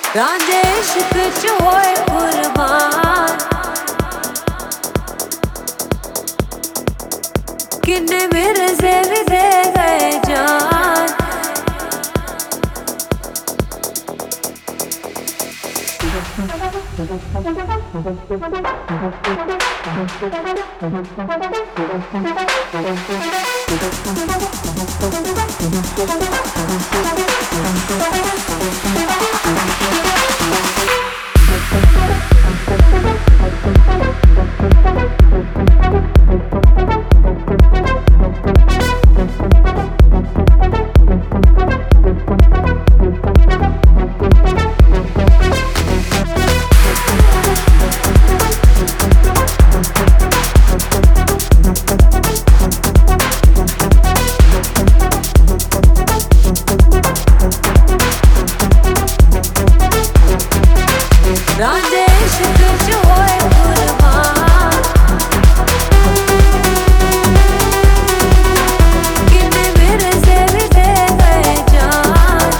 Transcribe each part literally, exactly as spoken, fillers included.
रांझे इश्क च होए कुर्बान, किन्ने मेरे से भी दे गए जान। रांझे इश्क च होए कुर्बान, किन्ने मेरे से भी दे गए जान।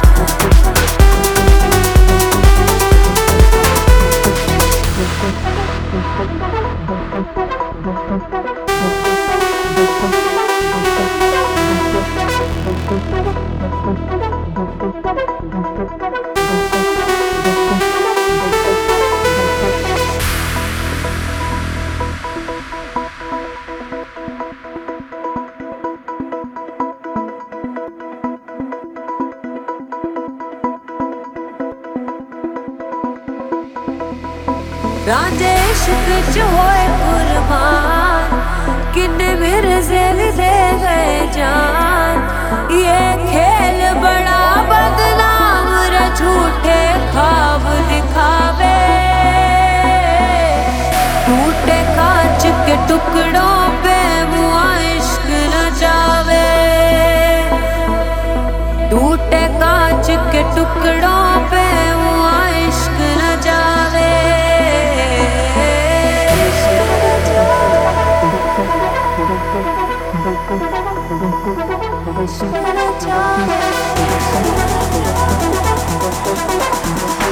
रांझे इश्क च होए कुर्बान, किन्ने मेरे से भी दे गए जान। ये खेल बड़ा बदनाम रे, झूठे ख्वाब दिखावे, टूटे कांच के टुकड़ों पे मुआ इश्क न जावे। टूटे कांच के टुकड़ों पे मुआ इश्क न जावे। Shut up,